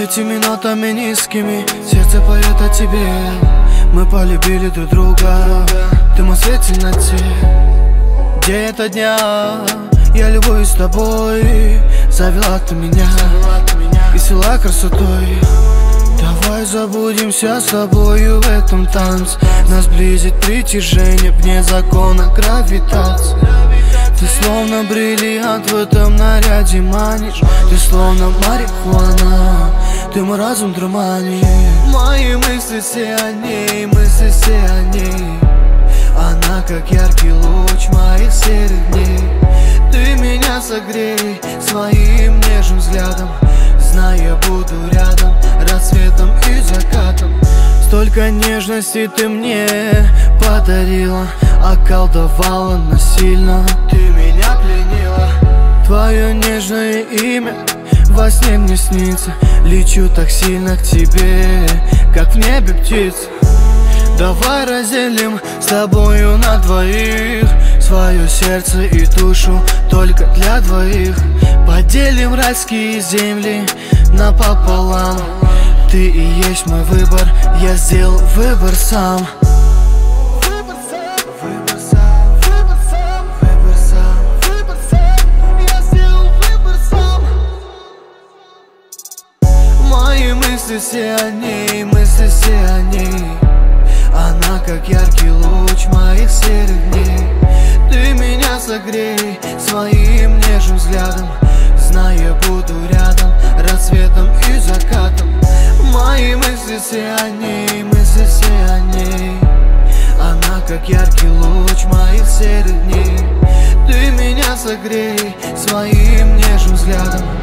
Этими нотами низкими сердце поет о тебе. Мы полюбили друг друга, ты мой свет в темноте. День ото дня я любуюсь тобой. Завела ты меня и сила красотой. Давай забудемся с тобою в этом танце. Нас близит притяжение вне закона гравитации. Ты словно бриллиант в этом наряде манишь. Ты словно марихуана, ты мой разум дурманишь. Мои мысли все о ней, мысли все о ней. Она как яркий луч моих серых дней. Ты меня согрей своим нежным взглядом. Знай, я буду рядом рассветом и закатом. Столько нежности ты мне подарила, околдовала насильно. Ты меня пленила. Твое нежное имя во сне мне снится. Лечу так сильно к тебе, как в небе птица. Давай разделим с тобою на двоих свое сердце и душу только для двоих. Поделим райские земли напополам. Ты и есть мой выбор, я сделал выбор сам. Мои мысли все о ней, мысли все о ней. Она как яркий луч моих серых дней. Ты меня согрей своим нежным взглядом. Знай, я буду рядом рассветом и закатом. Мои мысли все о ней, мысли все о ней. Она как яркий луч моих серых дней. Ты меня согрей своим нежным взглядом.